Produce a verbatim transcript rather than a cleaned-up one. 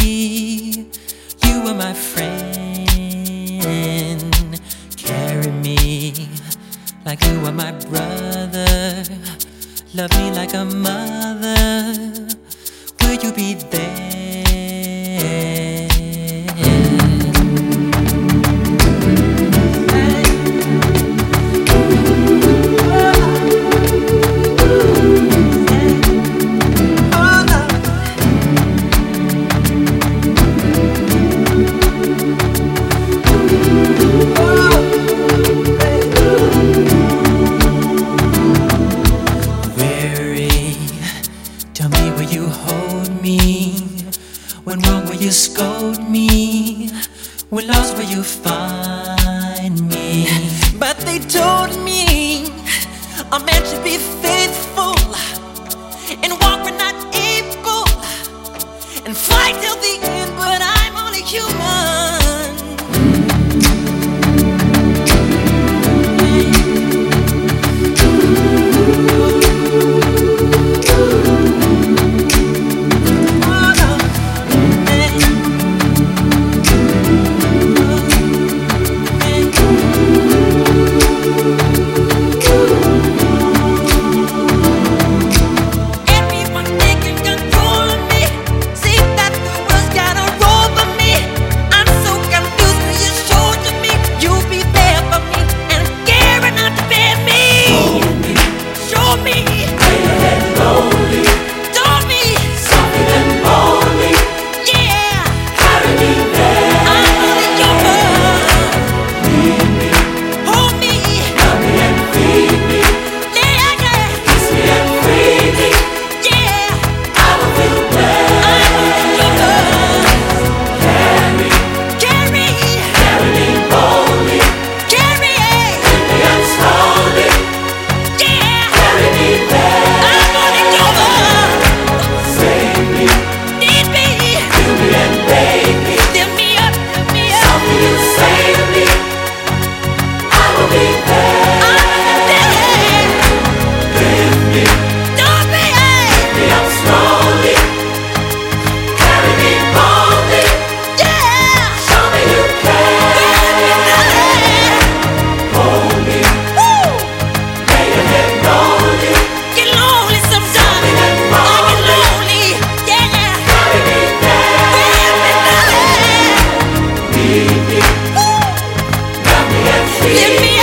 You are my friend. Carry me like you are my brother. Love me like a mother. Will you be there? Tell me, will you hold me? When wrong, will you scold me? When lost, will you find me? But they told me a man should be faithful and walk when not able and fight till the end, but I'm only human. Give me